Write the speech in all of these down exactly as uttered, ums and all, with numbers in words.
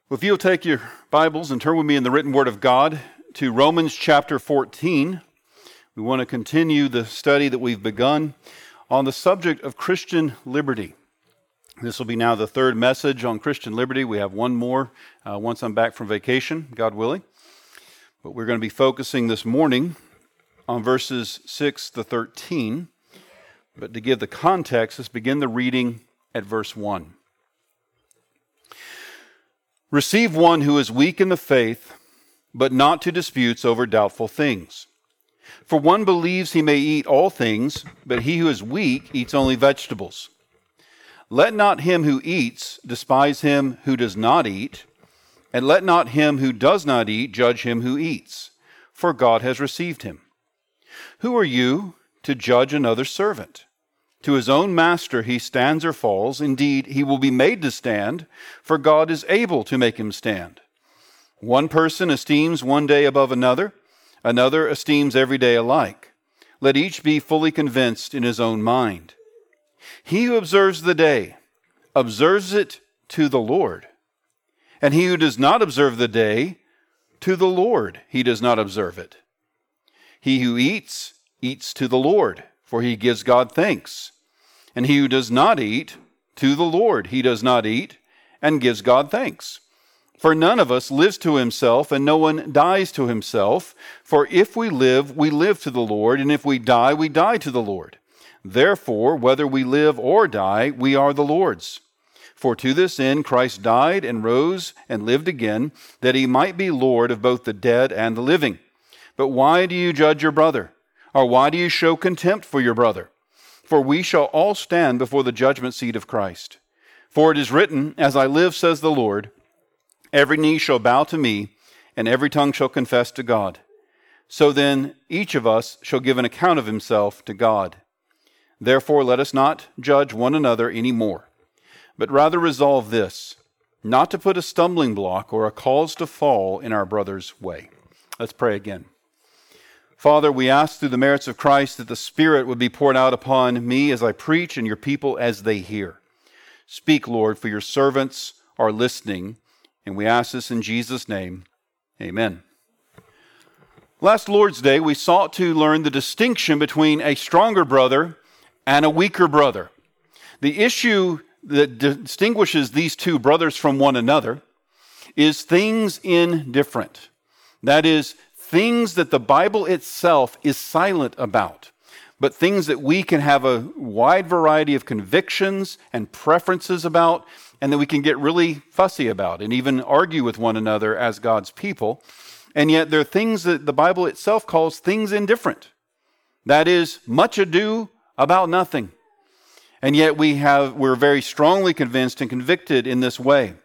Well, if you'll take your Bibles and turn with me in the written Word of God to Romans chapter fourteen, we want to continue the study that we've begun on the subject of Christian liberty. This will be now the third message on Christian liberty. We have one more uh, once I'm back from vacation, God willing. But we're going to be focusing this morning on verses six to thirteen. But to give the context, let's begin the reading at verse one. Receive one who is weak in the faith, but not to disputes over doubtful things. For one believes he may eat all things, but he who is weak eats only vegetables. Let not him who eats despise him who does not eat, and let not him who does not eat judge him who eats, for God has received him. Who are you to judge another servant? To his own master he stands or falls. Indeed, he will be made to stand, for God is able to make him stand. One person esteems one day above another, another esteems every day alike. Let each be fully convinced in his own mind. He who observes the day, observes it to the Lord. And he who does not observe the day, to the Lord he does not observe it. He who eats, eats to the Lord, for he gives God thanks. And he who does not eat, to the Lord he does not eat, and gives God thanks. For none of us lives to himself, and no one dies to himself. For if we live, we live to the Lord, and if we die, we die to the Lord. Therefore, whether we live or die, we are the Lord's. For to this end Christ died and rose and lived again, that he might be Lord of both the dead and the living. But why do you judge your brother? Or why do you show contempt for your brother? For we shall all stand before the judgment seat of Christ. For it is written, As I live, says the Lord, every knee shall bow to me, and every tongue shall confess to God. So then each of us shall give an account of himself to God. Therefore let us not judge one another any more, but rather resolve this, not to put a stumbling block or a cause to fall in our brother's way. Let's pray again. Father, we ask through the merits of Christ that the Spirit would be poured out upon me as I preach and your people as they hear. Speak, Lord, for your servants are listening, and we ask this in Jesus' name. Amen. Last Lord's Day, we sought to learn the distinction between a stronger brother and a weaker brother. The issue that distinguishes these two brothers from one another is things indifferent. That is, things that the Bible itself is silent about, but things that we can have a wide variety of convictions and preferences about, and that we can get really fussy about and even argue with one another as God's people. And yet there are things that the Bible itself calls things indifferent. That is, much ado about nothing. And yet we have, we're very strongly convinced and convicted in this way.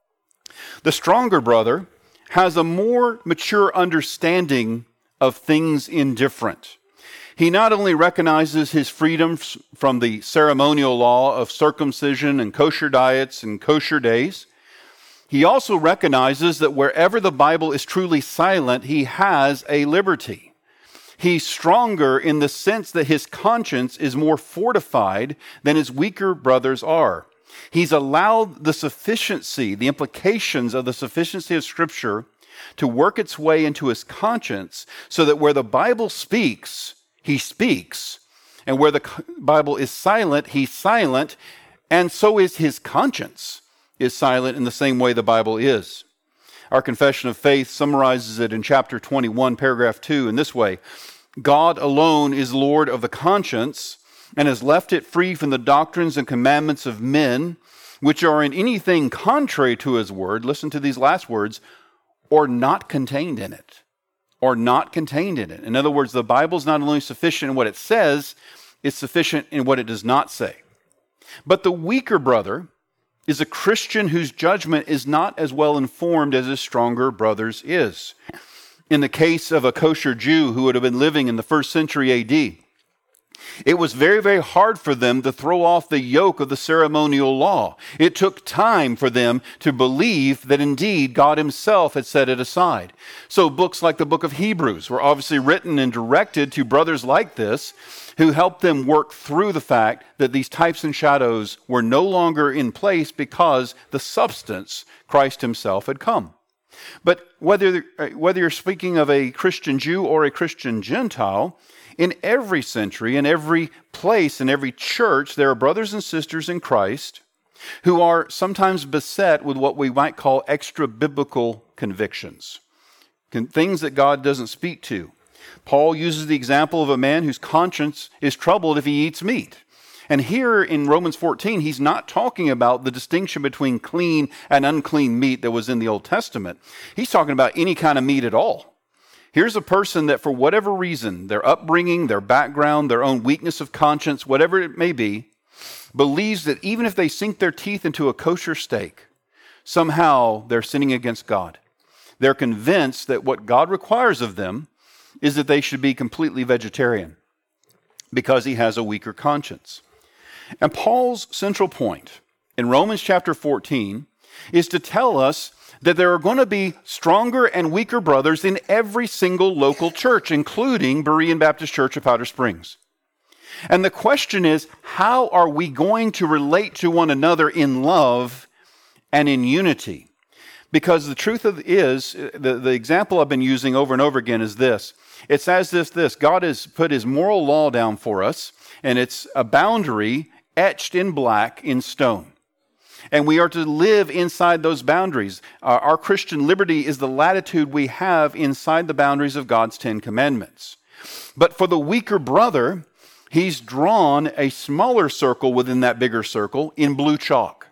The stronger brother has a more mature understanding of things indifferent. He not only recognizes his freedom from the ceremonial law of circumcision and kosher diets and kosher days, he also recognizes that wherever the Bible is truly silent, he has a liberty. He's stronger in the sense that his conscience is more fortified than his weaker brothers are. He's allowed the sufficiency, the implications of the sufficiency of Scripture to work its way into his conscience so that where the Bible speaks, he speaks. And where the Bible is silent, he's silent. And so is his conscience is silent in the same way the Bible is. Our Confession of Faith summarizes it in chapter twenty-one, paragraph two, in this way. God alone is Lord of the conscience, and has left it free from the doctrines and commandments of men, which are in anything contrary to his word, listen to these last words, or not contained in it. Or not contained in it. In other words, the Bible is not only sufficient in what it says, it's sufficient in what it does not say. But the weaker brother is a Christian whose judgment is not as well informed as his stronger brother's is. In the case of a kosher Jew who would have been living in the first century A D, It was very, very hard for them to throw off the yoke of the ceremonial law. It took time for them to believe that indeed God himself had set it aside. So books like the book of Hebrews were obviously written and directed to brothers like this, who helped them work through the fact that these types and shadows were no longer in place because the substance, Christ himself, had come. But whether, whether you're speaking of a Christian Jew or a Christian Gentile, in every century, in every place, in every church, there are brothers and sisters in Christ who are sometimes beset with what we might call extra-biblical convictions, things that God doesn't speak to. Paul uses the example of a man whose conscience is troubled if he eats meat. And here in Romans fourteen, he's not talking about the distinction between clean and unclean meat that was in the Old Testament. He's talking about any kind of meat at all. Here's a person that for whatever reason, their upbringing, their background, their own weakness of conscience, whatever it may be, believes that even if they sink their teeth into a kosher steak, somehow they're sinning against God. They're convinced that what God requires of them is that they should be completely vegetarian because he has a weaker conscience. And Paul's central point in Romans chapter fourteen is to tell us that there are going to be stronger and weaker brothers in every single local church, including Berean Baptist Church of Powder Springs. And the question is, how are we going to relate to one another in love and in unity? Because the truth of is, the, the example I've been using over and over again is this. It's as if this, God has put his moral law down for us, and it's a boundary etched in black in stone. And we are to live inside those boundaries. Uh, our Christian liberty is the latitude we have inside the boundaries of God's Ten Commandments. But for the weaker brother, he's drawn a smaller circle within that bigger circle in blue chalk.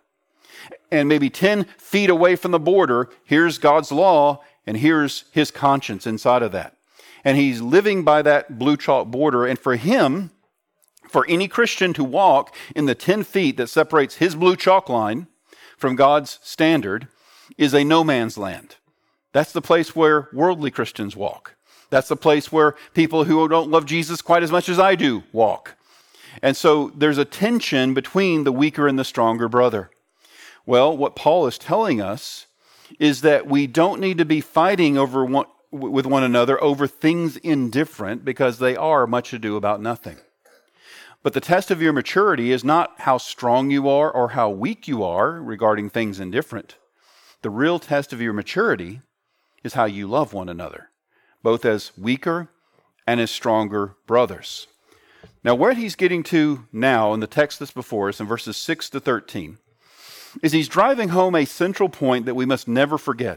And maybe ten feet away from the border, here's God's law, and here's his conscience inside of that. And he's living by that blue chalk border. And for him, for any Christian to walk in the ten feet that separates his blue chalk line from God's standard is a no man's land. That's the place where worldly Christians walk. That's the place where people who don't love Jesus quite as much as I do walk. And so there's a tension between the weaker and the stronger brother. Well, what Paul is telling us is that we don't need to be fighting over one, with one another over things indifferent, because they are much ado about nothing. But the test of your maturity is not how strong you are or how weak you are regarding things indifferent. The real test of your maturity is how you love one another, both as weaker and as stronger brothers. Now, where he's getting to now in the text that's before us in verses six to thirteen is he's driving home a central point that we must never forget.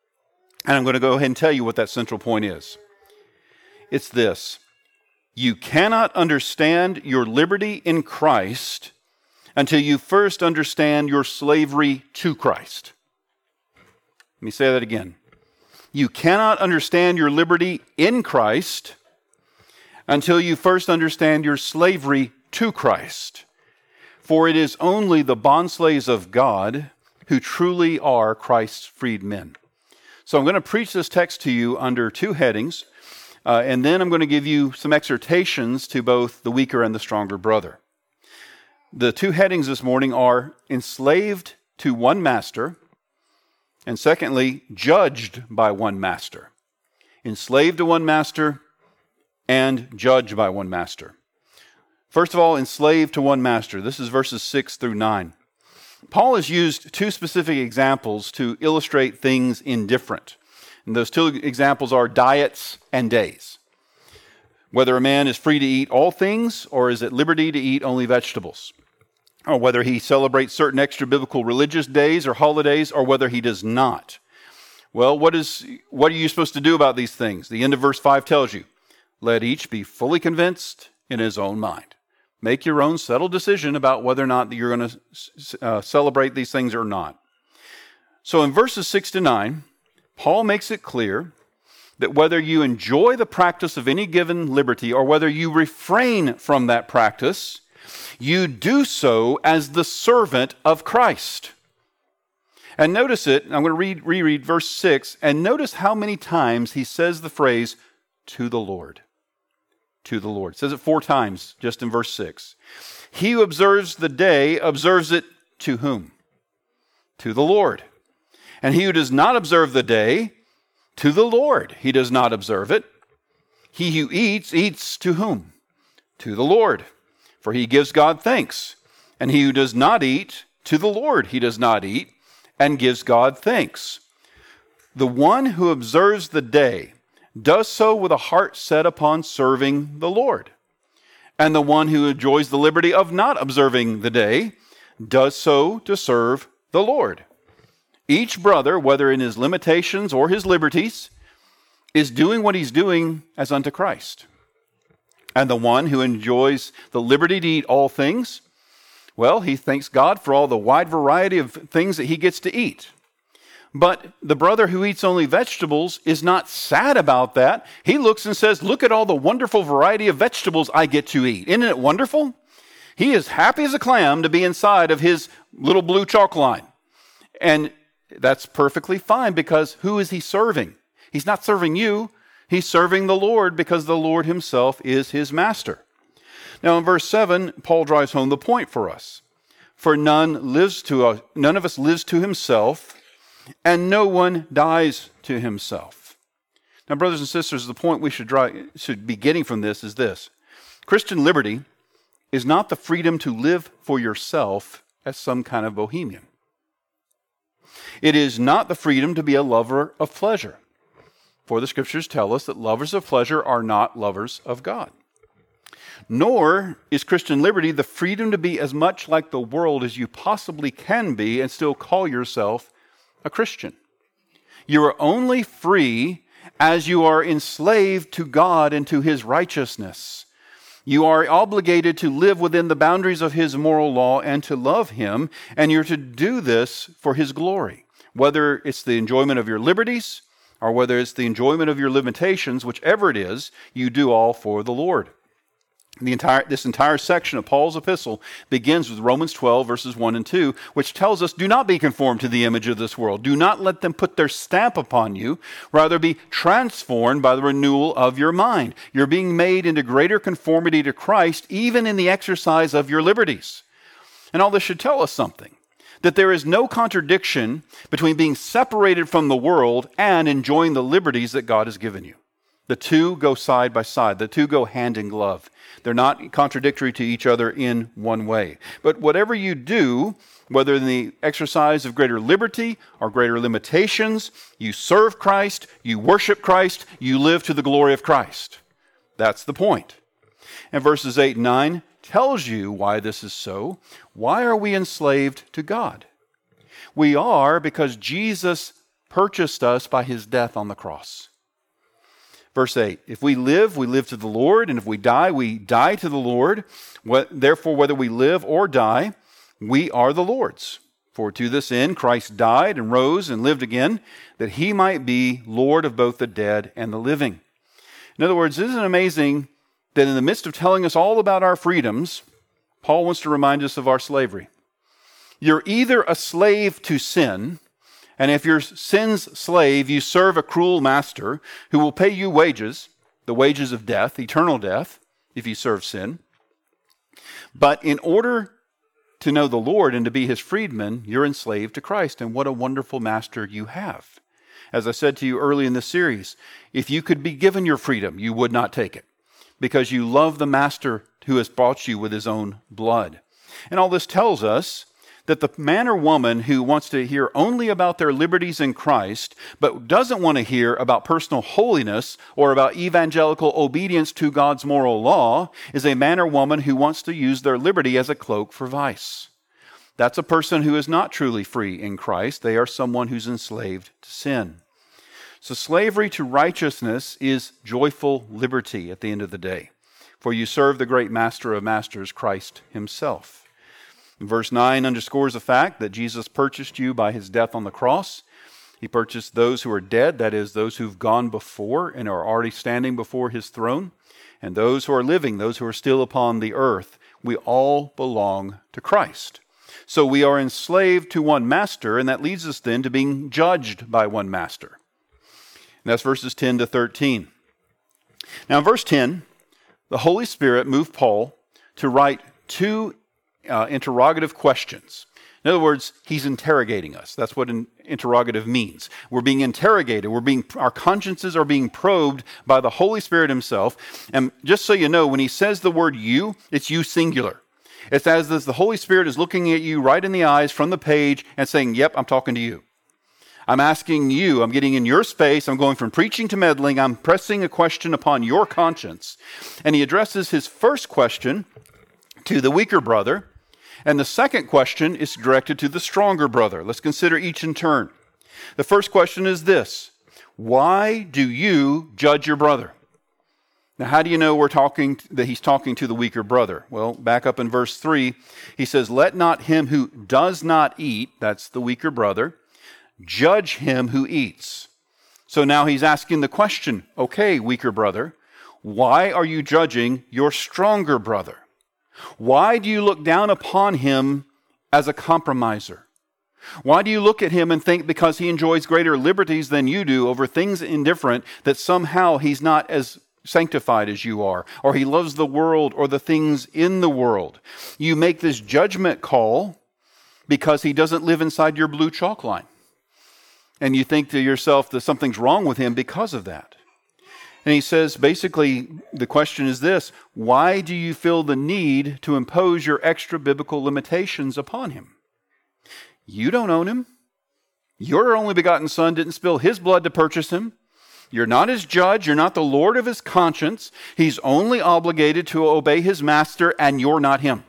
And I'm going to go ahead and tell you what that central point is. It's this. You cannot understand your liberty in Christ until you first understand your slavery to Christ. Let me say that again. You cannot understand your liberty in Christ until you first understand your slavery to Christ. For it is only the bondslaves of God who truly are Christ's freed men. So I'm going to preach this text to you under two headings. Uh, and then I'm going to give you some exhortations to both the weaker and the stronger brother. The two headings this morning are enslaved to one master, and secondly, judged by one master. Enslaved to one master and judged by one master. First of all, enslaved to one master. This is verses six through nine. Paul has used two specific examples to illustrate things indifferent. And those two examples are diets and days. Whether a man is free to eat all things or is at liberty to eat only vegetables. Or whether he celebrates certain extra-biblical religious days or holidays or whether he does not. Well, what is what are you supposed to do about these things? The end of verse five tells you, let each be fully convinced in his own mind. Make your own settled decision about whether or not you're going to uh, celebrate these things or not. So in verses six to nine, Paul makes it clear that whether you enjoy the practice of any given liberty or whether you refrain from that practice, you do so as the servant of Christ. And notice it, I'm going to read, reread verse six, and notice how many times he says the phrase, to the Lord. to the Lord. It says it four times just in verse six. He who observes the day observes it to whom? To the Lord. And he who does not observe the day, to the Lord he does not observe it. He who eats, eats to whom? To the Lord. For he gives God thanks. And he who does not eat, to the Lord he does not eat, and gives God thanks. The one who observes the day does so with a heart set upon serving the Lord. And the one who enjoys the liberty of not observing the day does so to serve the Lord. Each brother, whether in his limitations or his liberties, is doing what he's doing as unto Christ. And the one who enjoys the liberty to eat all things, well, he thanks God for all the wide variety of things that he gets to eat. But the brother who eats only vegetables is not sad about that. He looks and says, look at all the wonderful variety of vegetables I get to eat. Isn't it wonderful? He is happy as a clam to be inside of his little blue chalk line. And that's perfectly fine, because who is he serving? He's not serving you. He's serving the Lord, because the Lord himself is his master. Now in verse seven, Paul drives home the point for us. For none lives to us, none of us lives to himself, and no one dies to himself. Now, brothers and sisters, the point we should, drive, should be getting from this is this. Christian liberty is not the freedom to live for yourself as some kind of bohemian. It is not the freedom to be a lover of pleasure. For the scriptures tell us that lovers of pleasure are not lovers of God. Nor is Christian liberty the freedom to be as much like the world as you possibly can be and still call yourself a Christian. You are only free as you are enslaved to God and to his righteousness. You are obligated to live within the boundaries of his moral law and to love him, and you're to do this for his glory. Whether it's the enjoyment of your liberties or whether it's the enjoyment of your limitations, whichever it is, you do all for the Lord. The entire, this entire section of Paul's epistle begins with Romans twelve, verses one and two, which tells us, do not be conformed to the image of this world. Do not let them put their stamp upon you. Rather, be transformed by the renewal of your mind. You're being made into greater conformity to Christ, even in the exercise of your liberties. And all this should tell us something, that there is no contradiction between being separated from the world and enjoying the liberties that God has given you. The two go side by side. The two go hand in glove. They're not contradictory to each other in one way. But whatever you do, whether in the exercise of greater liberty or greater limitations, you serve Christ, you worship Christ, you live to the glory of Christ. That's the point. And verses eight and nine tells you why this is so. Why are we enslaved to God? We are because Jesus purchased us by his death on the cross. Verse eight, if we live, we live to the Lord, and if we die, we die to the Lord. Therefore, whether we live or die, we are the Lord's. For to this end Christ died and rose and lived again, that he might be Lord of both the dead and the living. In other words, isn't it amazing that in the midst of telling us all about our freedoms, Paul wants to remind us of our slavery. You're either a slave to sin, and if you're sin's slave, you serve a cruel master who will pay you wages, the wages of death, eternal death, if you serve sin. But in order to know the Lord and to be his freedman, you're enslaved to Christ. And what a wonderful master you have. As I said to you early in this series, if you could be given your freedom, you would not take it, because you love the master who has bought you with his own blood. And all this tells us that the man or woman who wants to hear only about their liberties in Christ, but doesn't want to hear about personal holiness or about evangelical obedience to God's moral law, is a man or woman who wants to use their liberty as a cloak for vice. That's a person who is not truly free in Christ. They are someone who's enslaved to sin. So slavery to righteousness is joyful liberty at the end of the day, for you serve the great master of masters, Christ himself. Verse nine underscores the fact that Jesus purchased you by his death on the cross. He purchased those who are dead, that is, those who've gone before and are already standing before his throne, and those who are living, those who are still upon the earth. We all belong to Christ. So we are enslaved to one master, and that leads us then to being judged by one master. And that's verses ten to thirteen. Now in verse ten, the Holy Spirit moved Paul to write two uh, interrogative questions. In other words, he's interrogating us. That's what an interrogative means. We're being interrogated. We're being, our consciences are being probed by the Holy Spirit himself. And just so you know, when he says the word you, it's you singular. It's as if the Holy Spirit is looking at you right in the eyes from the page and saying, yep, I'm talking to you. I'm asking you, I'm getting in your space, I'm going from preaching to meddling, I'm pressing a question upon your conscience. And he addresses his first question to the weaker brother, and the second question is directed to the stronger brother. Let's consider each in turn. The first question is this: why do you judge your brother? Now, how do you know we're talking that he's talking to the weaker brother? Well, back up in verse three, he says, "Let not him who does not eat," that's the weaker brother, "judge him who eats." So now he's asking the question, okay, weaker brother, why are you judging your stronger brother? Why do you look down upon him as a compromiser? Why do you look at him and think because he enjoys greater liberties than you do over things indifferent that somehow he's not as sanctified as you are, or he loves the world or the things in the world? You make this judgment call because he doesn't live inside your blue chalk line. And you think to yourself that something's wrong with him because of that. And he says, basically, the question is this: why do you feel the need to impose your extra biblical limitations upon him? You don't own him. Your only begotten Son didn't spill his blood to purchase him. You're not his judge. You're not the Lord of his conscience. He's only obligated to obey his master, and you're not him.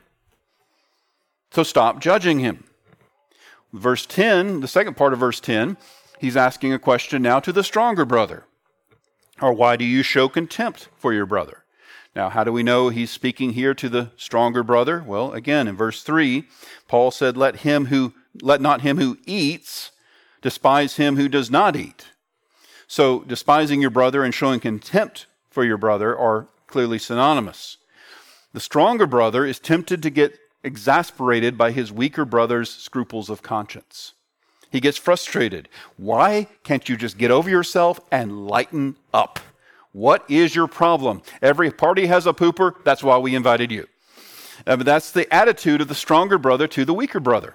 So stop judging him. Verse ten, the second part of verse ten, he's asking a question now to the stronger brother. Or why do you show contempt for your brother? Now, how do we know he's speaking here to the stronger brother? Well, again, in verse three, Paul said, let him who let not him who eats despise him who does not eat. So despising your brother and showing contempt for your brother are clearly synonymous. The stronger brother is tempted to get exasperated by his weaker brother's scruples of conscience. He gets frustrated. Why can't you just get over yourself and lighten up? What is your problem? Every party has a pooper. That's why we invited you. Uh, but that's the attitude of the stronger brother to the weaker brother.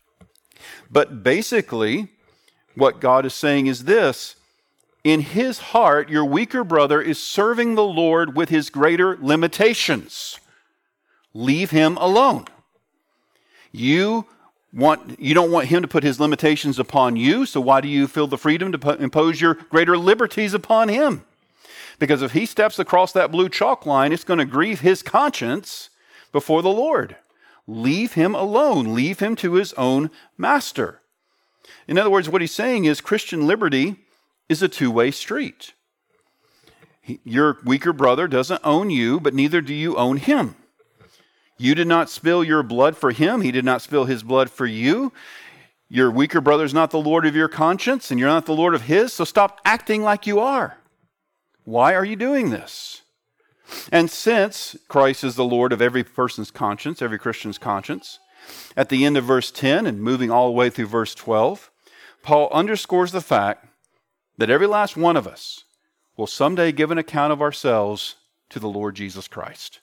But basically, what God is saying is this: in his heart, your weaker brother is serving the Lord with his greater limitations. Leave him alone. You want, you don't want him to put his limitations upon you, so why do you feel the freedom to put, impose your greater liberties upon him? Because if he steps across that blue chalk line, it's going to grieve his conscience before the Lord. Leave him alone. Leave him to his own master. In other words, what he's saying is Christian liberty is a two-way street. He, your weaker brother doesn't own you, but neither do you own him. You did not spill your blood for him. He did not spill his blood for you. Your weaker brother is not the Lord of your conscience, and you're not the Lord of his, so stop acting like you are. Why are you doing this? And since Christ is the Lord of every person's conscience, every Christian's conscience, at the end of verse ten and moving all the way through verse twelve, Paul underscores the fact that every last one of us will someday give an account of ourselves to the Lord Jesus Christ.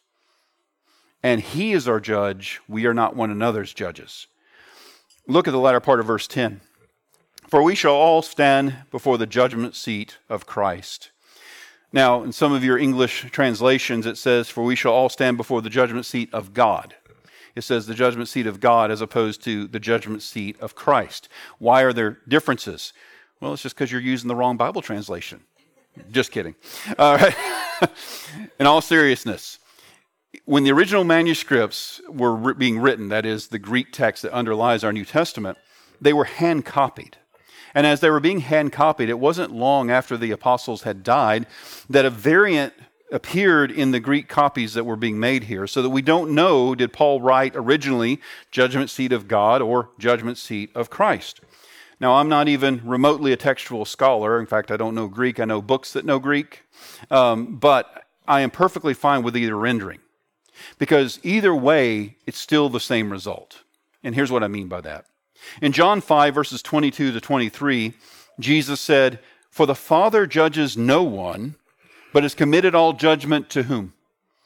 And he is our judge. We are not one another's judges. Look at the latter part of verse ten. For we shall all stand before the judgment seat of Christ. Now, in some of your English translations, it says, for we shall all stand before the judgment seat of God. It says the judgment seat of God as opposed to the judgment seat of Christ. Why are there differences? Well, it's just because you're using the wrong Bible translation. Just kidding. All right. In all seriousness, when the original manuscripts were being written, that is, the Greek text that underlies our New Testament, they were hand-copied. And as they were being hand-copied, it wasn't long after the apostles had died that a variant appeared in the Greek copies that were being made here, so that we don't know, did Paul write originally judgment seat of God or judgment seat of Christ? Now, I'm not even remotely a textual scholar. In fact, I don't know Greek. I know books that know Greek. Um, but I am perfectly fine with either rendering, because either way, it's still the same result. And here's what I mean by that. In John five, verses twenty-two to twenty-three, Jesus said, for the Father judges no one, but has committed all judgment to whom?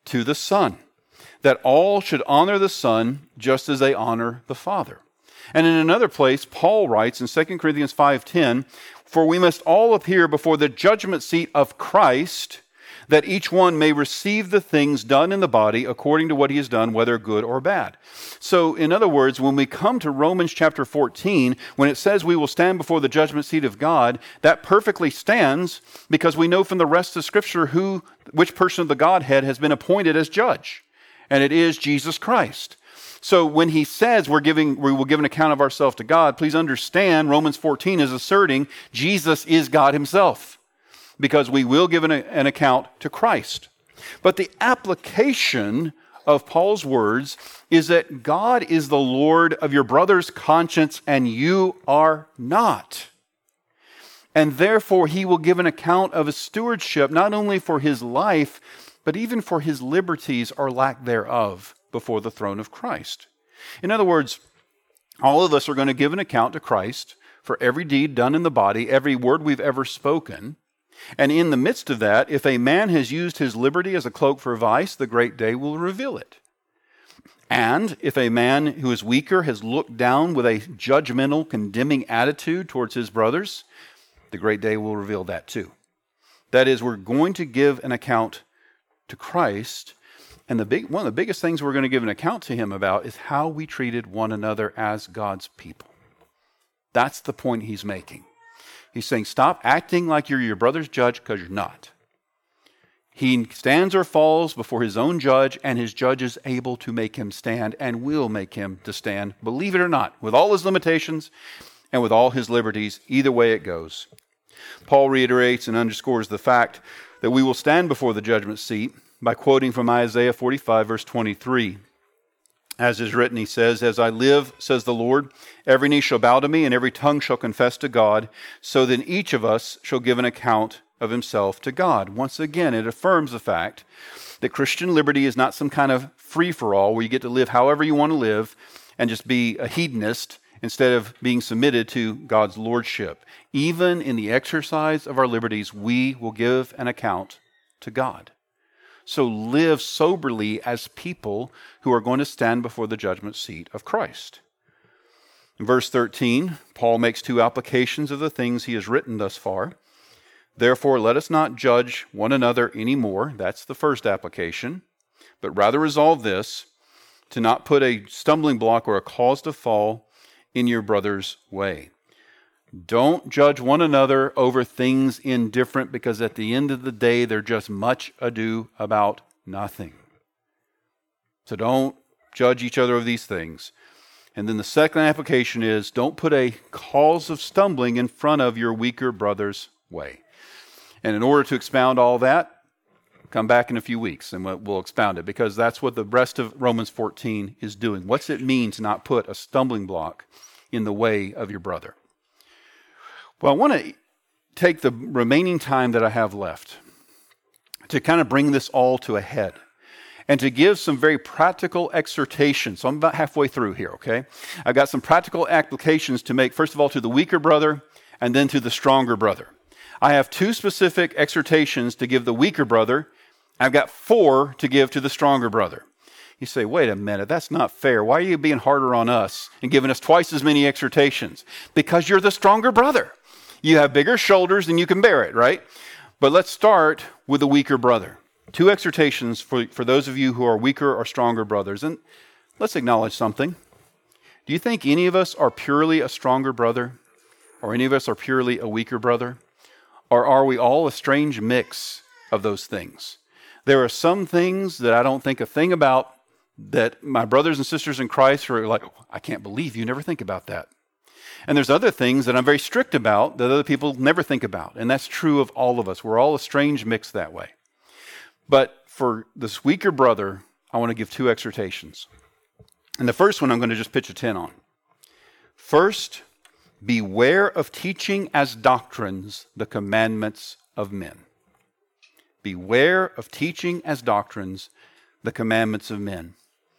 to the Son, that all should honor the Son just as they honor the Father. And in another place, Paul writes in Second Corinthians five ten, "For we must all appear before the judgment seat of Christ, that each one may receive the things done in the body according to what he has done, whether good or bad." So, in other words, when we come to Romans chapter fourteen, when it says we will stand before the judgment seat of God, that perfectly stands because we know from the rest of Scripture who, which person of the Godhead has been appointed as judge, and it is Jesus Christ. So when he says we're giving, we will give an account of ourselves to God, please understand Romans fourteen is asserting Jesus is God himself, because we will give an, an account to Christ. But the application of Paul's words is that God is the Lord of your brother's conscience and you are not. And therefore he will give an account of his stewardship, not only for his life, but even for his liberties or lack thereof before the throne of Christ. In other words, all of us are going to give an account to Christ for every deed done in the body, every word we've ever spoken. And in the midst of that, if a man has used his liberty as a cloak for vice, the great day will reveal it. And if a man who is weaker has looked down with a judgmental, condemning attitude towards his brothers, the great day will reveal that too. That is, we're going to give an account to Christ. And the big, one of the biggest things we're going to give an account to him about is how we treated one another as God's people. That's the point he's making. He's saying, stop acting like you're your brother's judge, because you're not. He stands or falls before his own judge, and his judge is able to make him stand and will make him to stand, believe it or not, with all his limitations and with all his liberties, either way it goes. Paul reiterates and underscores the fact that we will stand before the judgment seat by quoting from Isaiah forty-five, verse twenty-three. As is written, he says, "As I live, says the Lord, every knee shall bow to me, and every tongue shall confess to God. So then each of us shall give an account of himself to God." Once again, it affirms the fact that Christian liberty is not some kind of free-for-all where you get to live however you want to live and just be a hedonist instead of being submitted to God's lordship. Even in the exercise of our liberties, we will give an account to God. So live soberly as people who are going to stand before the judgment seat of Christ. In verse thirteen, Paul makes two applications of the things he has written thus far. "Therefore, let us not judge one another anymore." That's the first application. "But rather resolve this, to not put a stumbling block or a cause to fall in your brother's way." Don't judge one another over things indifferent, because at the end of the day, they're just much ado about nothing. So don't judge each other over these things. And then the second application is, don't put a cause of stumbling in front of your weaker brother's way. And in order to expound all that, come back in a few weeks and we'll expound it, because that's what the rest of Romans fourteen is doing. What's it mean to not put a stumbling block in the way of your brother? Well, I want to take the remaining time that I have left to kind of bring this all to a head and to give some very practical exhortations. So I'm about halfway through here, okay? I've got some practical applications to make, first of all, to the weaker brother and then to the stronger brother. I have two specific exhortations to give the weaker brother. I've got four to give to the stronger brother. You say, wait a minute, that's not fair. Why are you being harder on us and giving us twice as many exhortations? Because you're the stronger brother. You have bigger shoulders and you can bear it, right? But let's start with the weaker brother. Two exhortations for, for those of you who are weaker or stronger brothers. And let's acknowledge something. Do you think any of us are purely a stronger brother? Or any of us are purely a weaker brother? Or are we all a strange mix of those things? There are some things that I don't think a thing about that my brothers and sisters in Christ are like, oh, I can't believe you never think about that. And there's other things that I'm very strict about that other people never think about. And that's true of all of us. We're all a strange mix that way. But for this weaker brother, I want to give two exhortations. And the first one I'm going to just pitch a tent on. First, beware of teaching as doctrines the commandments of men. Beware of teaching as doctrines the commandments of men.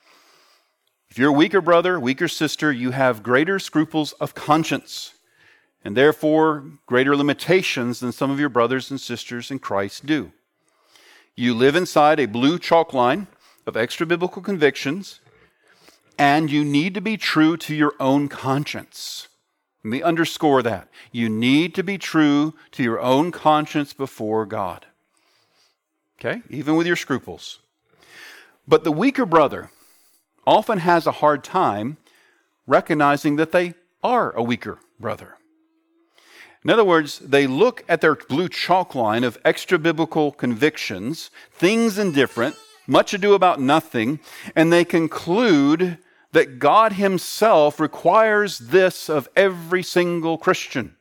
If you're a weaker brother, weaker sister, you have greater scruples of conscience and therefore greater limitations than some of your brothers and sisters in Christ do. You live inside a blue chalk line of extra-biblical convictions, and you need to be true to your own conscience. Let me underscore that. You need to be true to your own conscience before God. Okay? Even with your scruples. But the weaker brother often has a hard time recognizing that they are a weaker brother. In other words, they look at their blue chalk line of extra-biblical convictions, things indifferent, much ado about nothing, and they conclude that God himself requires this of every single Christian.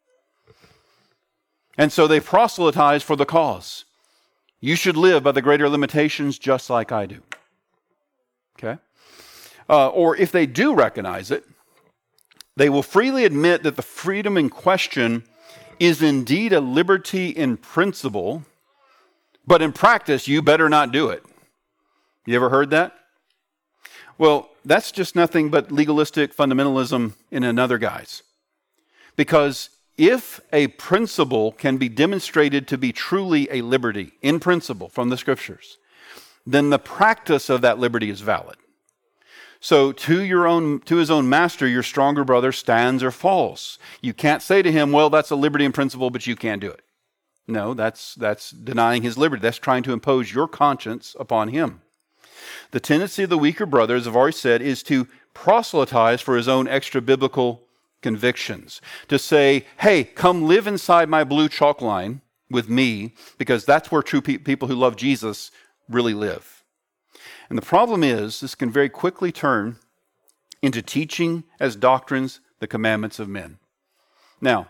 And so they proselytize for the cause. You should live by the greater limitations just like I do. Okay? Uh, or if they do recognize it, they will freely admit that the freedom in question is indeed a liberty in principle, but in practice, you better not do it. You ever heard that? Well, that's just nothing but legalistic fundamentalism in another guise. Because if a principle can be demonstrated to be truly a liberty in principle from the Scriptures, then the practice of that liberty is valid. So to your own, to his own master, your stronger brother stands or falls. You can't say to him, well, that's a liberty in principle, but you can't do it. No, that's, that's denying his liberty. That's trying to impose your conscience upon him. The tendency of the weaker brother, as I've already said, is to proselytize for his own extra-biblical convictions. To say, hey, come live inside my blue chalk line with me, because that's where true pe- people who love Jesus really live. And the problem is, this can very quickly turn into teaching as doctrines the commandments of men. Now,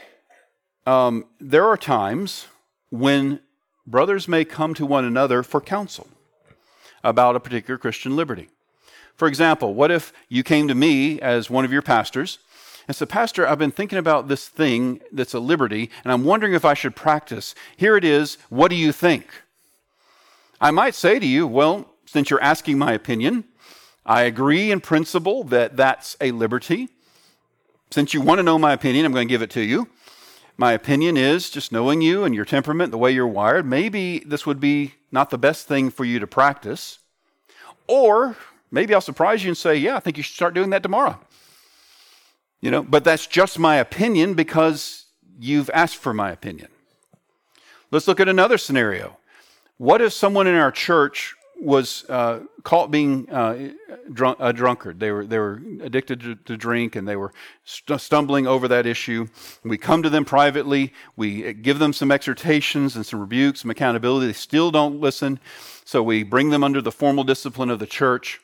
um, there are times when brothers may come to one another for counsel about a particular Christian liberty. For example, what if you came to me as one of your pastors and said, Pastor, I've been thinking about this thing that's a liberty, and I'm wondering if I should practice. Here it is. What do you think? I might say to you, well, since you're asking my opinion, I agree in principle that that's a liberty. Since you want to know my opinion, I'm going to give it to you. My opinion is, just knowing you and your temperament, the way you're wired, maybe this would be not the best thing for you to practice. Or maybe I'll surprise you and say, yeah, I think you should start doing that tomorrow. You know, but that's just my opinion because you've asked for my opinion. Let's look at another scenario. What if someone in our church was uh, caught being uh, drunk, a drunkard? They were they were addicted to, to drink, and they were st- stumbling over that issue. We come to them privately. We give them some exhortations and some rebukes, some accountability. They still don't listen, so we bring them under the formal discipline of the church.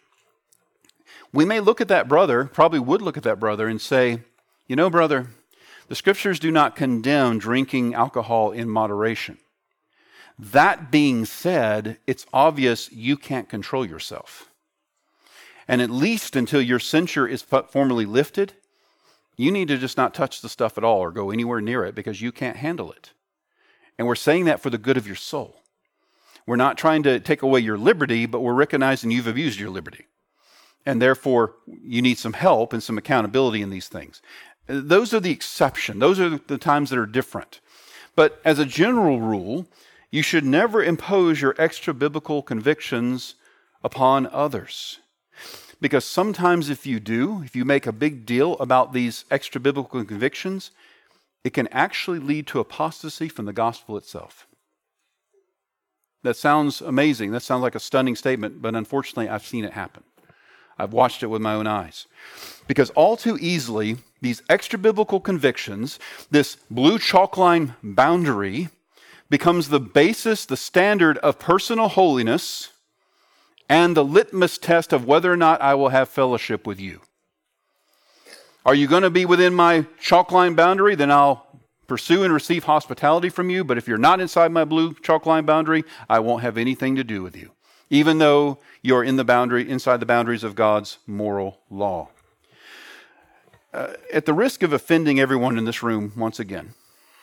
We may look at that brother, probably would look at that brother and say, you know, brother, the Scriptures do not condemn drinking alcohol in moderation. That being said, it's obvious you can't control yourself. And at least until your censure is formally lifted, you need to just not touch the stuff at all or go anywhere near it because you can't handle it. And we're saying that for the good of your soul. We're not trying to take away your liberty, but we're recognizing you've abused your liberty. And therefore, you need some help and some accountability in these things. Those are the exception. Those are the times that are different. But as a general rule, you should never impose your extra-biblical convictions upon others. Because sometimes if you do, if you make a big deal about these extra-biblical convictions, it can actually lead to apostasy from the gospel itself. That sounds amazing. That sounds like a stunning statement, but unfortunately I've seen it happen. I've watched it with my own eyes. Because all too easily, these extra-biblical convictions, this blue chalk line boundary, becomes the basis, the standard of personal holiness and the litmus test of whether or not I will have fellowship with you. Are you going to be within my chalk line boundary? Then I'll pursue and receive hospitality from you. But if you're not inside my blue chalk line boundary, I won't have anything to do with you, even though you're in the boundary, inside the boundaries of God's moral law. Uh, at the risk of offending everyone in this room once again,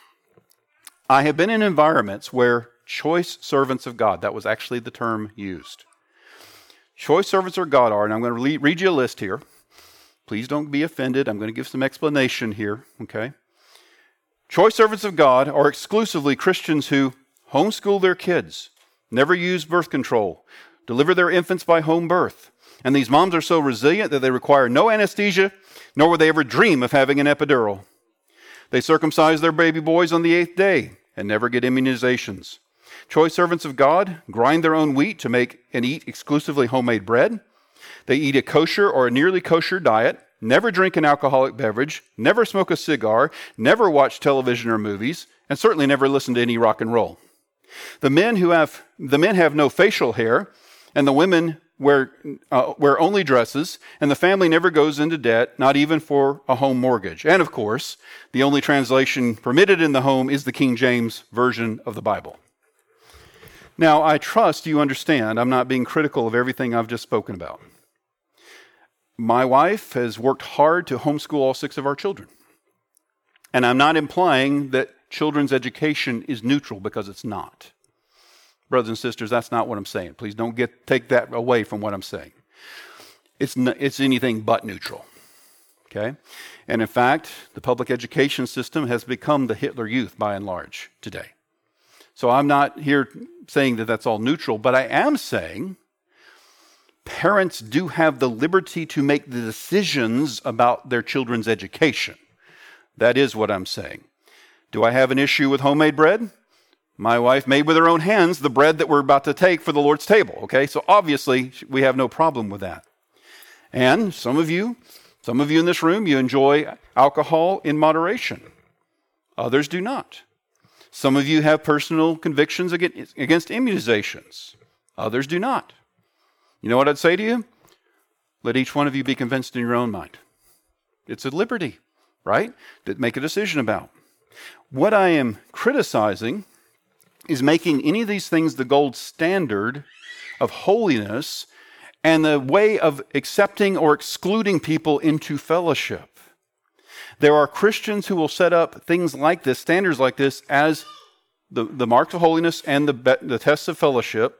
I have been in environments where choice servants of God, that was actually the term used. Choice servants of God are, and I'm going to read you a list here. Please don't be offended. I'm going to give some explanation here, okay? Choice servants of God are exclusively Christians who homeschool their kids, never use birth control, deliver their infants by home birth. And these moms are so resilient that they require no anesthesia, nor would they ever dream of having an epidural. They circumcise their baby boys on the eighth day and never get immunizations. Choice servants of God grind their own wheat to make and eat exclusively homemade bread. They eat a kosher or a nearly kosher diet, never drink an alcoholic beverage, never smoke a cigar, never watch television or movies, and certainly never listen to any rock and roll. The men who have the men have no facial hair, and the women wear uh, wear only dresses, and the family never goes into debt, not even for a home mortgage. And of course, the only translation permitted in the home is the King James Version of the Bible. Now, I trust you understand I'm not being critical of everything I've just spoken about. My wife has worked hard to homeschool all six of our children. And I'm not implying that children's education is neutral, because it's not. Brothers and sisters, that's not what I'm saying. Please don't get take that away from what I'm saying. It's n- it's anything but neutral. Okay? And in fact, the public education system has become the Hitler Youth by and large today. So I'm not here saying that that's all neutral, but I am saying parents do have the liberty to make the decisions about their children's education. That is what I'm saying. Do I have an issue with homemade bread? My wife made with her own hands the bread that we're about to take for the Lord's table, okay? So obviously, we have no problem with that. And some of you, some of you in this room, you enjoy alcohol in moderation. Others do not. Some of you have personal convictions against immunizations. Others do not. You know what I'd say to you? Let each one of you be convinced in your own mind. It's a liberty, right? To make a decision about. What I am criticizing is making any of these things the gold standard of holiness and the way of accepting or excluding people into fellowship. There are Christians who will set up things like this, standards like this, as the, the marks of holiness and the, the tests of fellowship.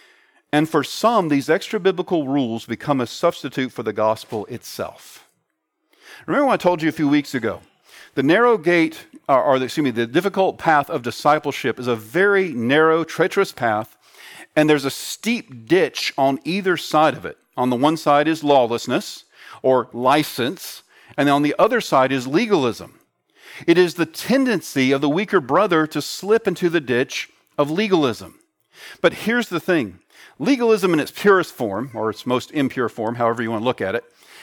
And for some, these extra biblical rules become a substitute for the gospel itself. Remember what I told you a few weeks ago? The narrow gate, or, or excuse me, the difficult path of discipleship is a very narrow, treacherous path, and there's a steep ditch on either side of it. On the one side is lawlessness, or license, and on the other side is legalism. It is the tendency of the weaker brother to slip into the ditch of legalism. But here's the thing. Legalism in its purest form, or its most impure form, however you want to look at it,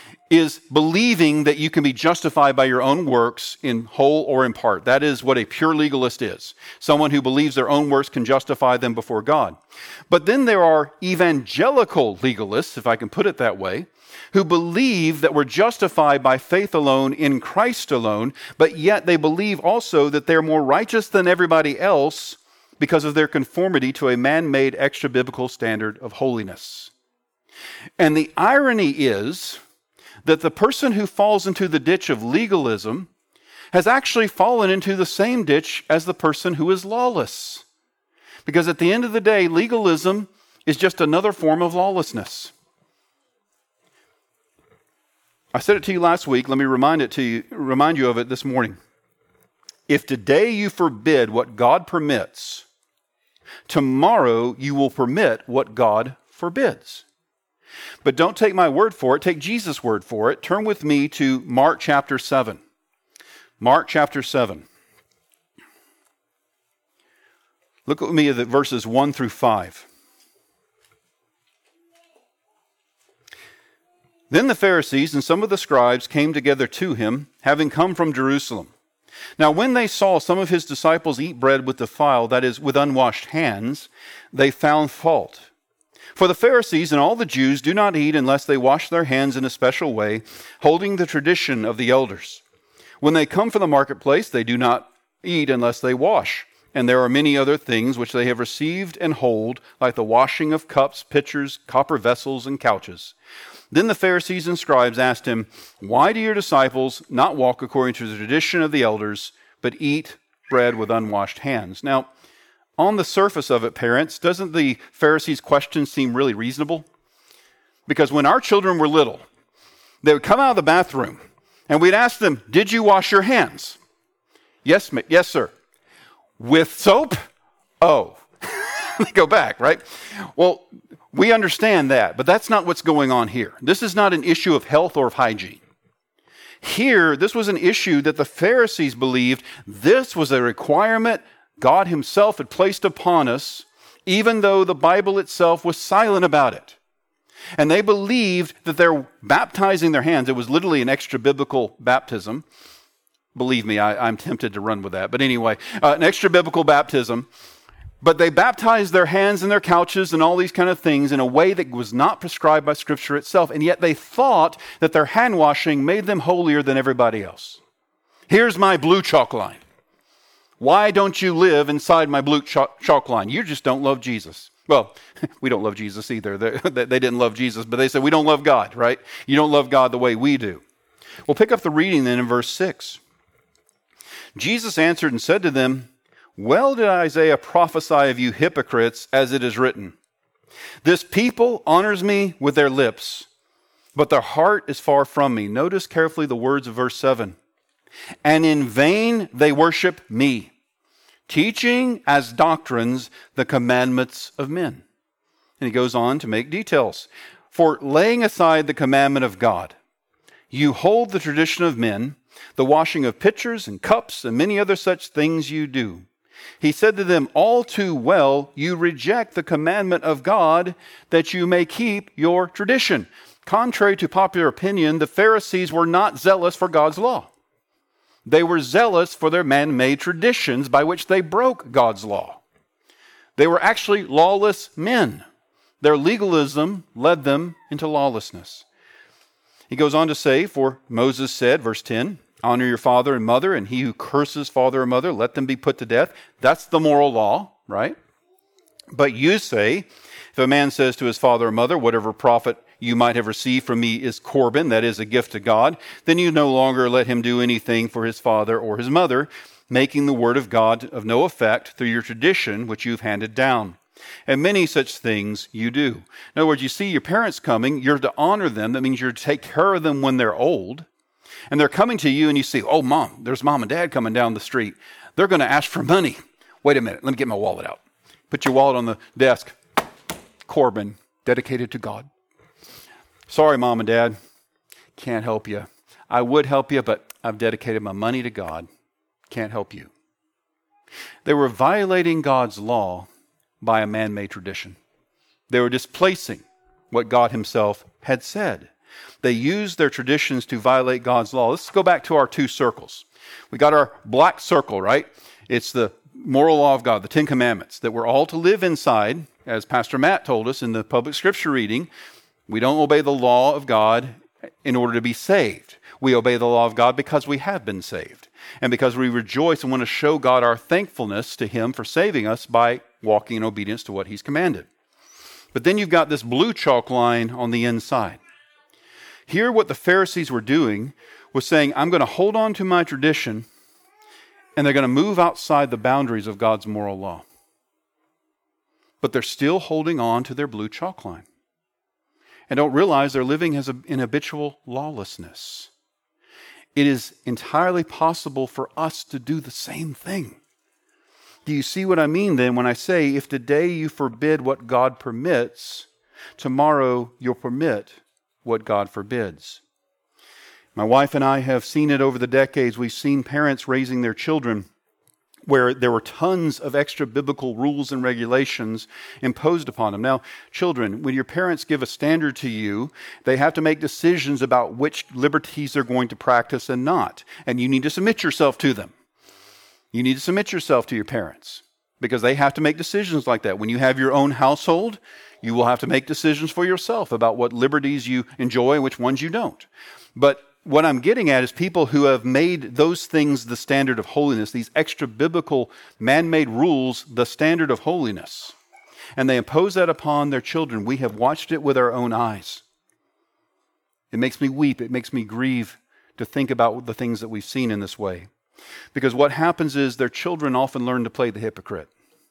is believing that you can be justified by your own works in whole or in part. That is what a pure legalist is. Someone who believes their own works can justify them before God. But then there are evangelical legalists, if I can put it that way, who believe that we're justified by faith alone in Christ alone, but yet they believe also that they're more righteous than everybody else because of their conformity to a man-made extra-biblical standard of holiness. And the irony is that the person who falls into the ditch of legalism has actually fallen into the same ditch as the person who is lawless. Because at the end of the day, legalism is just another form of lawlessness. I said it to you last week. Let me remind it to you, remind you of it this morning. If today you forbid what God permits, tomorrow you will permit what God forbids. But don't take my word for it. Take Jesus' word for it. Turn with me to Mark chapter seven. Mark chapter seven. Look with me at the verses one through five. Then the Pharisees and some of the scribes came together to him, having come from Jerusalem. Now when they saw some of his disciples eat bread with defiled, that is, with unwashed hands, they found fault. For the Pharisees and all the Jews do not eat unless they wash their hands in a special way, holding the tradition of the elders. When they come from the marketplace, they do not eat unless they wash. And there are many other things which they have received and hold, like the washing of cups, pitchers, copper vessels, and couches. Then the Pharisees and scribes asked him, "Why do your disciples not walk according to the tradition of the elders, but eat bread with unwashed hands?" Now, on the surface of it, parents, doesn't the Pharisees' question seem really reasonable? Because when our children were little, they would come out of the bathroom, and we'd ask them, "Did you wash your hands?" "Yes, ma- yes, sir." "With soap?" "Oh." they go back, right? Well, we understand that, but that's not what's going on here. This is not an issue of health or of hygiene. Here, this was an issue that the Pharisees believed this was a requirement God himself had placed upon us, even though the Bible itself was silent about it. And they believed that they're baptizing their hands. It was literally an extra biblical baptism. Believe me, I, I'm tempted to run with that. But anyway, uh, an extra biblical baptism. But they baptized their hands and their couches and all these kind of things in a way that was not prescribed by Scripture itself. And yet they thought that their hand washing made them holier than everybody else. Here's my blue chalk line. Why don't you live inside my blue chalk, chalk line? You just don't love Jesus. Well, we don't love Jesus either. They, they didn't love Jesus, but they said we don't love God, right? You don't love God the way we do. We'll pick up the reading then in verse six. Jesus answered and said to them, "Well did Isaiah prophesy of you hypocrites, as it is written, 'This people honors me with their lips, but their heart is far from me.'" Notice carefully the words of verse seven. "And in vain they worship me, teaching as doctrines the commandments of men." And he goes on to make details. "For laying aside the commandment of God, you hold the tradition of men, the washing of pitchers and cups, and many other such things you do. He said to them, all too well, you reject the commandment of God that you may keep your tradition. Contrary to popular opinion, the Pharisees were not zealous for God's law. They were zealous for their man-made traditions by which they broke God's law. They were actually lawless men. Their legalism led them into lawlessness. He goes on to say, for Moses said, verse ten, honor your father and mother, and he who curses father or mother, let them be put to death. That's the moral law, right? But you say, if a man says to his father or mother, whatever profit you might have received from me is Corban, that is a gift to God, then you no longer let him do anything for his father or his mother, making the word of God of no effect through your tradition which you've handed down. And many such things you do. In other words, you see your parents coming, you're to honor them. That means you're to take care of them when they're old. And they're coming to you and you see, oh, mom, there's mom and dad coming down the street. They're going to ask for money. Wait a minute, let me get my wallet out. Put your wallet on the desk. Corban, dedicated to God. Sorry, mom and dad, can't help you. I would help you, but I've dedicated my money to God. Can't help you. They were violating God's law by a man-made tradition. They were displacing what God himself had said. They used their traditions to violate God's law. Let's go back to our two circles. We got our black circle, right? It's the moral law of God, the Ten Commandments, that we're all to live inside. As Pastor Matt told us in the public scripture reading, we don't obey the law of God in order to be saved. We obey the law of God because we have been saved. And because we rejoice and want to show God our thankfulness to him for saving us by walking in obedience to what he's commanded. But then you've got this blue chalk line on the inside. Here what the Pharisees were doing was saying, I'm going to hold on to my tradition, and they're going to move outside the boundaries of God's moral law. But they're still holding on to their blue chalk line. And don't realize they're living as a, in habitual lawlessness. It is entirely possible for us to do the same thing. Do you see what I mean then when I say, if today you forbid what God permits, tomorrow you'll permit what God forbids? My wife and I have seen it over the decades. We've seen parents raising their children where there were tons of extra biblical rules and regulations imposed upon them. Now, children, when your parents give a standard to you, they have to make decisions about which liberties they're going to practice and not. And you need to submit yourself to them. You need to submit yourself to your parents because they have to make decisions like that. When you have your own household, you will have to make decisions for yourself about what liberties you enjoy and which ones you don't. But what I'm getting at is people who have made those things the standard of holiness, these extra biblical man-made rules, the standard of holiness. And they impose that upon their children. We have watched it with our own eyes. It makes me weep. It makes me grieve to think about the things that we've seen in this way. Because what happens is their children often learn to play the hypocrite.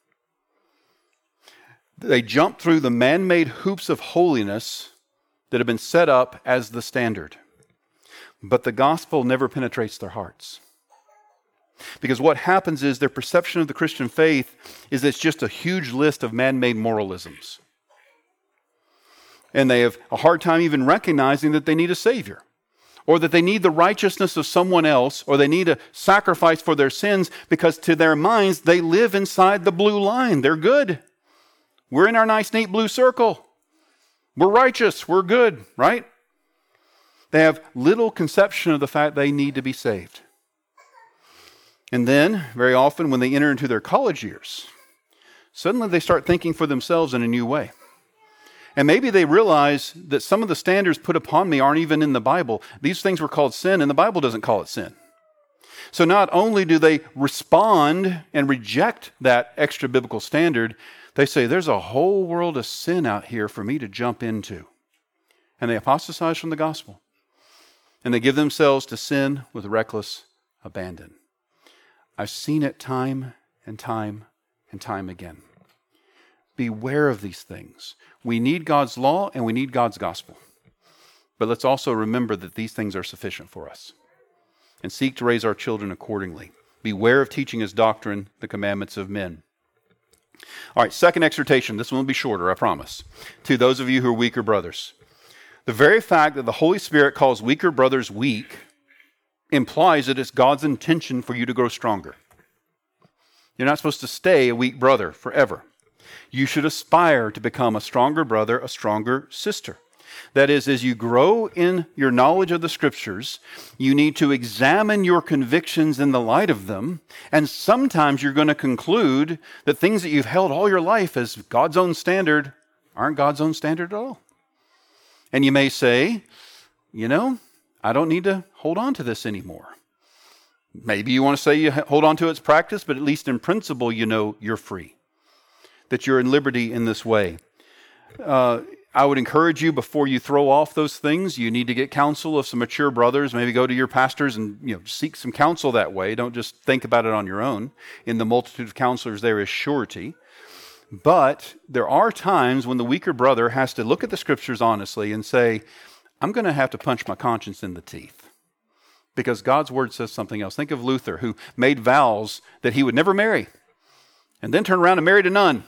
They jump through the man-made hoops of holiness that have been set up as the standard. But the gospel never penetrates their hearts. Because what happens is their perception of the Christian faith is it's just a huge list of man-made moralisms. And they have a hard time even recognizing that they need a Savior, or that they need the righteousness of someone else, or they need a sacrifice for their sins, because to their minds, they live inside the blue line. They're good. We're in our nice, neat blue circle. We're righteous. We're good, right? They have little conception of the fact they need to be saved. And then, very often, when they enter into their college years, suddenly they start thinking for themselves in a new way. And maybe they realize that some of the standards put upon me aren't even in the Bible. These things were called sin, and the Bible doesn't call it sin. So not only do they respond and reject that extra biblical standard, they say, there's a whole world of sin out here for me to jump into. And they apostatize from the gospel. And they give themselves to sin with reckless abandon. I've seen it time and time and time again. Beware of these things. We need God's law and we need God's gospel. But let's also remember that these things are sufficient for us. And seek to raise our children accordingly. Beware of teaching as doctrine the commandments of men. All right, second exhortation. This one will be shorter, I promise. To those of you who are weaker brothers. The very fact that the Holy Spirit calls weaker brothers weak implies that it's God's intention for you to grow stronger. You're not supposed to stay a weak brother forever. You should aspire to become a stronger brother, a stronger sister. That is, as you grow in your knowledge of the Scriptures, you need to examine your convictions in the light of them, and sometimes you're going to conclude that things that you've held all your life as God's own standard aren't God's own standard at all. And you may say, you know, I don't need to hold on to this anymore. Maybe you want to say you hold on to its practice, but at least in principle, you know you're free, that you're in liberty in this way. Uh, I would encourage you, before you throw off those things, you need to get counsel of some mature brothers. Maybe go to your pastors and you know seek some counsel that way. Don't just think about it on your own. In the multitude of counselors, there is surety. But there are times when the weaker brother has to look at the Scriptures honestly and say, I'm going to have to punch my conscience in the teeth. Because God's Word says something else. Think of Luther, who made vows that he would never marry, and then turned around and married a nun.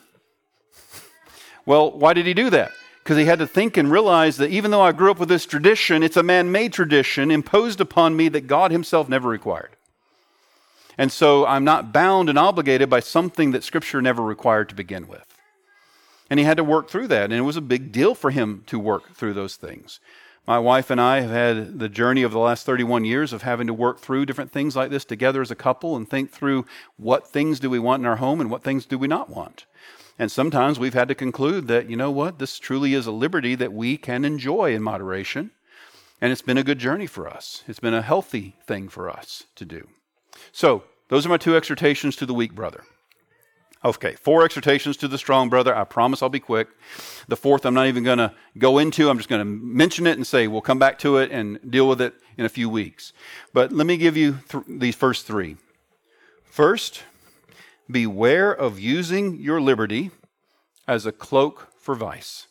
Well, why did he do that? Because he had to think and realize that even though I grew up with this tradition, it's a man-made tradition imposed upon me that God himself never required. And so I'm not bound and obligated by something that Scripture never required to begin with. And he had to work through that, and it was a big deal for him to work through those things. My wife and I have had the journey of the last thirty-one years of having to work through different things like this together as a couple and think through what things do we want in our home and what things do we not want. And sometimes we've had to conclude that, you know what, this truly is a liberty that we can enjoy in moderation. And it's been a good journey for us. It's been a healthy thing for us to do. So, those are my two exhortations to the weak brother. Okay, four exhortations to the strong brother. I promise I'll be quick. The fourth I'm not even going to go into. I'm just going to mention it and say we'll come back to it and deal with it in a few weeks. But let me give you th- these first three. First, beware of using your liberty as a cloak for vice.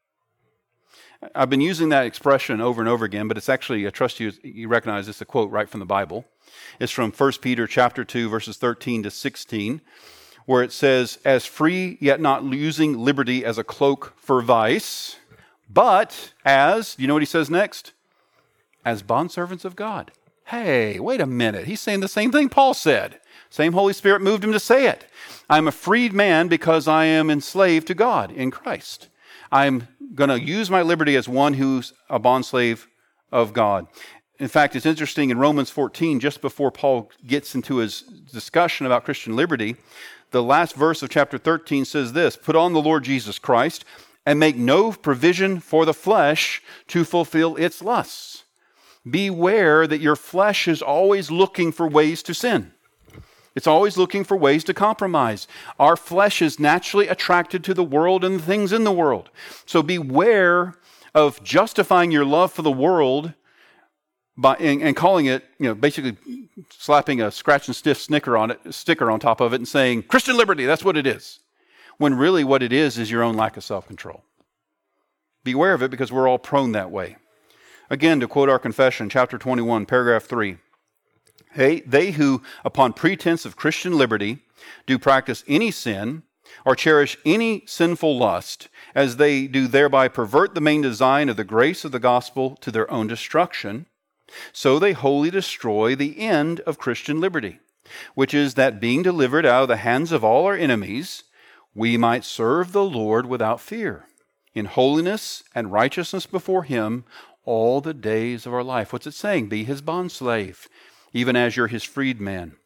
I've been using that expression over and over again, but it's actually, I trust you, you recognize it's a quote right from the Bible. It's from First Peter chapter two, verses thirteen to sixteen, where it says, as free yet not using liberty as a cloak for vice, but as, you know what he says next? As bondservants of God. Hey, wait a minute. He's saying the same thing Paul said. Same Holy Spirit moved him to say it. I'm a freed man because I am enslaved to God in Christ. I'm going to use my liberty as one who's a bondslave of God. In fact, it's interesting in Romans fourteen, just before Paul gets into his discussion about Christian liberty, the last verse of chapter thirteen says this, put on the Lord Jesus Christ and make no provision for the flesh to fulfill its lusts. Beware that your flesh is always looking for ways to sin. It's always looking for ways to compromise. Our flesh is naturally attracted to the world and the things in the world. So beware of justifying your love for the world by and, and calling it, you know, basically slapping a scratch and stiff sticker on it, sticker on top of it and saying, Christian liberty, that's what it is. When really what it is is your own lack of self-control. Beware of it because we're all prone that way. Again, to quote our confession, chapter twenty-one, paragraph three. Hey, they who, upon pretense of Christian liberty, do practice any sin or cherish any sinful lust, as they do thereby pervert the main design of the grace of the gospel to their own destruction, so they wholly destroy the end of Christian liberty, which is that being delivered out of the hands of all our enemies, we might serve the Lord without fear, in holiness and righteousness before him all the days of our life. What's it saying? Be his bondslave, even as you're his freedman.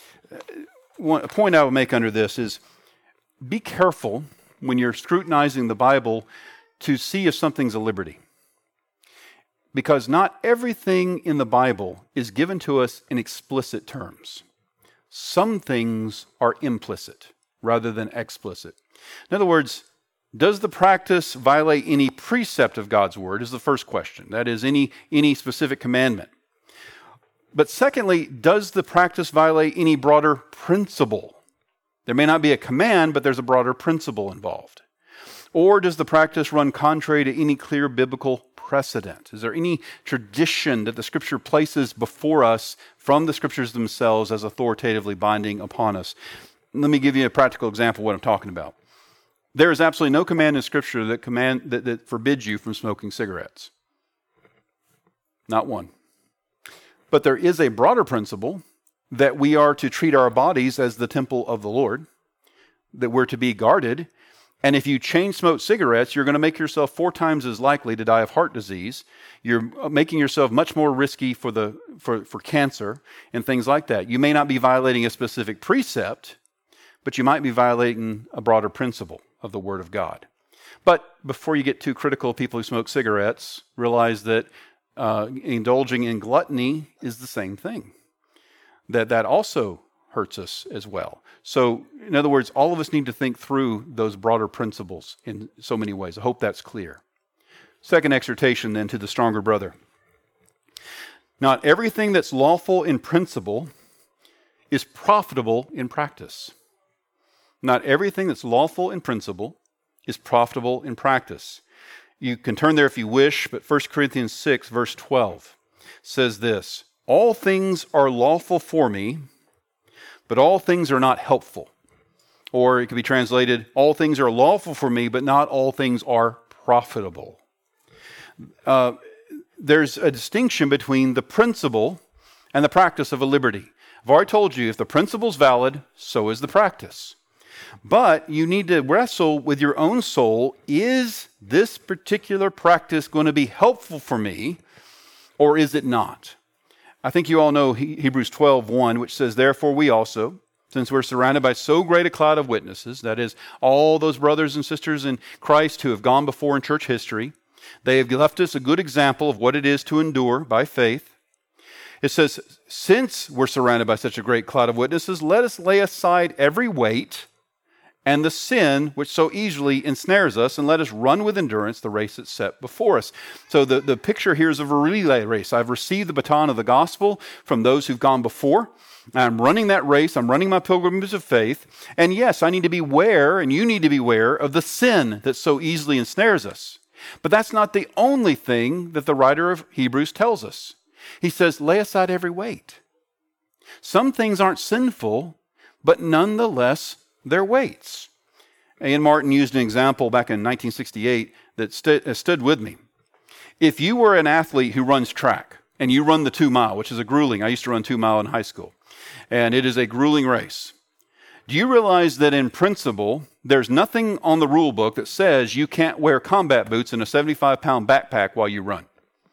One a point I would make under this is, be careful when you're scrutinizing the Bible to see if something's a liberty. Because not everything in the Bible is given to us in explicit terms. Some things are implicit rather than explicit. In other words, does the practice violate any precept of God's word is the first question. That is, any, any specific commandment. But secondly, does the practice violate any broader principle? There may not be a command, but there's a broader principle involved. Or does the practice run contrary to any clear biblical precedent? Is there any tradition that the Scripture places before us from the Scriptures themselves as authoritatively binding upon us? Let me give you a practical example of what I'm talking about. There is absolutely no command in Scripture that command that, that forbids you from smoking cigarettes. Not one. But there is a broader principle that we are to treat our bodies as the temple of the Lord, that we're to be guarded. And if you chain smoke cigarettes, you're going to make yourself four times as likely to die of heart disease. You're making yourself much more risky for the for, for cancer and things like that. You may not be violating a specific precept, but you might be violating a broader principle of the Word of God. But before you get too critical of people who smoke cigarettes, realize that uh, indulging in gluttony is the same thing. That that also hurts us as well. So, in other words, all of us need to think through those broader principles in so many ways. I hope that's clear. Second exhortation then to the stronger brother. Not everything that's lawful in principle is profitable in practice. Not everything that's lawful in principle is profitable in practice. You can turn there if you wish, but First Corinthians six, verse twelve says this, all things are lawful for me, but all things are not helpful. Or it could be translated, all things are lawful for me, but not all things are profitable. Uh, there's a distinction between the principle and the practice of a liberty. I've already told you, if the principle's valid, so is the practice. But you need to wrestle with your own soul. Is this particular practice going to be helpful for me, or is it not? I think you all know Hebrews twelve one, which says, therefore we also, since we're surrounded by so great a cloud of witnesses, that is, all those brothers and sisters in Christ who have gone before in church history, they have left us a good example of what it is to endure by faith. It says, since we're surrounded by such a great cloud of witnesses, let us lay aside every weight and the sin which so easily ensnares us, and let us run with endurance the race that's set before us. So the, the picture here is of a relay race. I've received the baton of the gospel from those who've gone before. I'm running that race. I'm running my pilgrimage of faith. And yes, I need to be aware, and you need to be aware of the sin that so easily ensnares us. But that's not the only thing that the writer of Hebrews tells us. He says, lay aside every weight. Some things aren't sinful, but nonetheless, they're weights. Ian Martin used an example back in nineteen sixty-eight that st- uh, stood with me. If you were an athlete who runs track, and you run the two mile, which is a grueling, I used to run two mile in high school, and it is a grueling race. Do you realize that in principle, there's nothing on the rule book that says you can't wear combat boots and a seventy-five pound backpack while you run?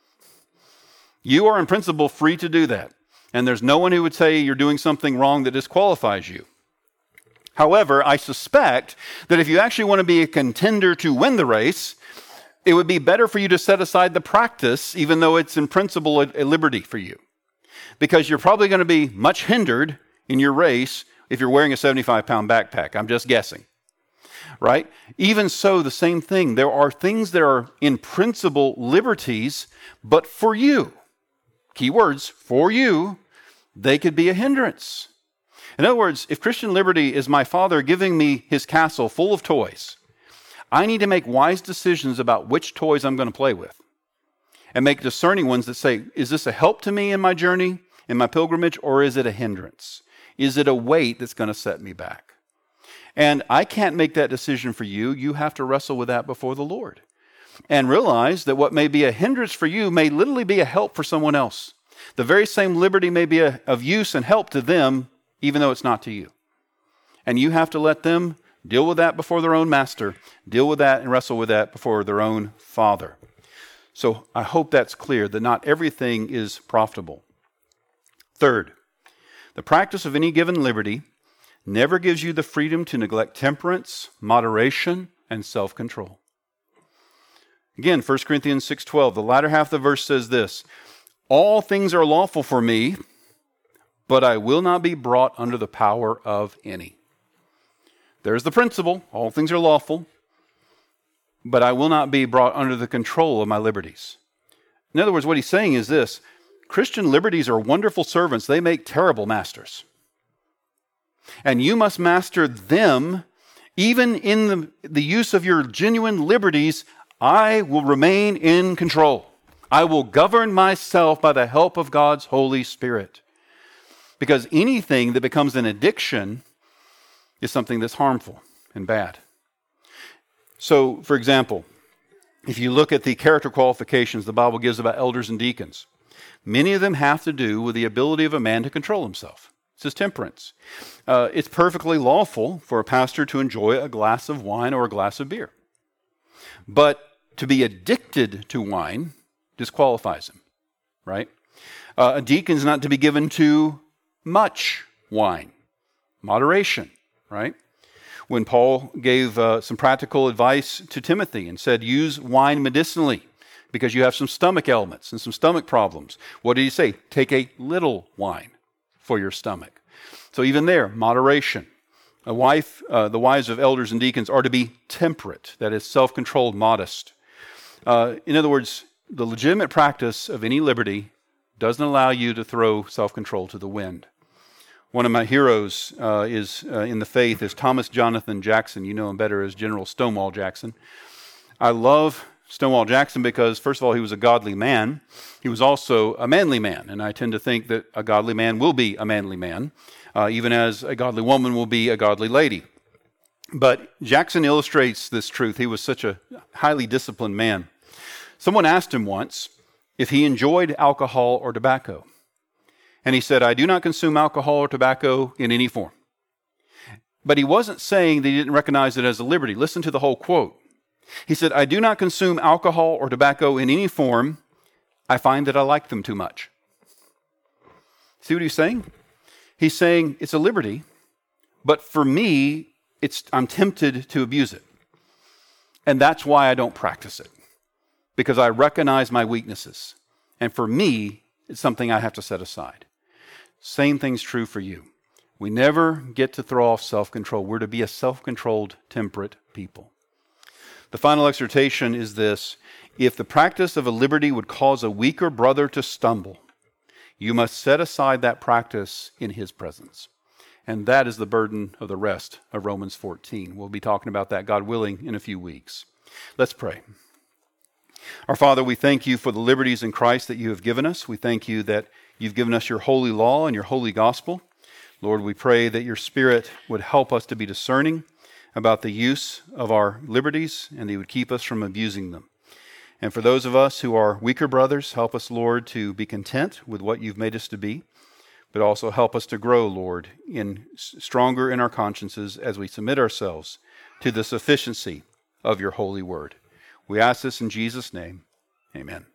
You are in principle free to do that. And there's no one who would say you're doing something wrong that disqualifies you. However, I suspect that if you actually want to be a contender to win the race, it would be better for you to set aside the practice, even though it's in principle a liberty for you. Because you're probably going to be much hindered in your race if you're wearing a seventy-five pound backpack. I'm just guessing. Right? Even so, the same thing. There are things that are in principle liberties, but for you, key words, for you, they could be a hindrance. In other words, if Christian liberty is my father giving me his castle full of toys, I need to make wise decisions about which toys I'm going to play with and make discerning ones that say, is this a help to me in my journey? in my pilgrimage, or is it a hindrance? Is it a weight that's going to set me back? And I can't make that decision for you. You have to wrestle with that before the Lord. And realize that what may be a hindrance for you may literally be a help for someone else. The very same liberty may be a, of use and help to them, even though it's not to you. And you have to let them deal with that before their own master, deal with that and wrestle with that before their own Father. So I hope that's clear, that not everything is profitable. Third, the practice of any given liberty never gives you the freedom to neglect temperance, moderation, and self-control. Again, First Corinthians six twelve, the latter half of the verse says this, all things are lawful for me, but I will not be brought under the power of any. There's the principle, all things are lawful, but I will not be brought under the control of my liberties. In other words, what he's saying is this, Christian liberties are wonderful servants, they make terrible masters. And you must master them, even in the, the use of your genuine liberties. I will remain in control. I will govern myself by the help of God's Holy Spirit. Because anything that becomes an addiction is something that's harmful and bad. So, for example, if you look at the character qualifications the Bible gives about elders and deacons, many of them have to do with the ability of a man to control himself. It says temperance. Uh, it's perfectly lawful for a pastor to enjoy a glass of wine or a glass of beer. But to be addicted to wine disqualifies him, right? Uh, a deacon is not to be given to much wine. Moderation, right? When Paul gave uh, some practical advice to Timothy and said, use wine medicinally because you have some stomach ailments and some stomach problems. What did he say? Take a little wine for your stomach. So even there, moderation. A wife, uh, the wives of elders and deacons are to be temperate, that is self-controlled, modest. Uh, in other words, the legitimate practice of any liberty doesn't allow you to throw self-control to the wind. One of my heroes uh, is uh, in the faith is Thomas Jonathan Jackson. You know him better as General Stonewall Jackson. I love Stonewall Jackson because, first of all, he was a godly man. He was also a manly man, and I tend to think that a godly man will be a manly man, uh, even as a godly woman will be a godly lady. But Jackson illustrates this truth. He was such a highly disciplined man. Someone asked him once if he enjoyed alcohol or tobacco. And he said, I do not consume alcohol or tobacco in any form. But he wasn't saying that he didn't recognize it as a liberty. Listen to the whole quote. He said, I do not consume alcohol or tobacco in any form. I find that I like them too much. See what he's saying? He's saying it's a liberty, but for me, it's I'm tempted to abuse it. And that's why I don't practice it, because I recognize my weaknesses. And for me, it's something I have to set aside. Same thing's true for you. We never get to throw off self-control. We're to be a self-controlled, temperate people. The final exhortation is this. If the practice of a liberty would cause a weaker brother to stumble, you must set aside that practice in his presence. And that is the burden of the rest of Romans fourteen. We'll be talking about that, God willing, in a few weeks. Let's pray. Our Father, we thank you for the liberties in Christ that you have given us. We thank you that you've given us your holy law and your holy gospel. Lord, we pray that your Spirit would help us to be discerning about the use of our liberties and that you would keep us from abusing them. And for those of us who are weaker brothers, help us, Lord, to be content with what you've made us to be, but also help us to grow, Lord, in stronger in our consciences as we submit ourselves to the sufficiency of your holy word. We ask this in Jesus' name. Amen.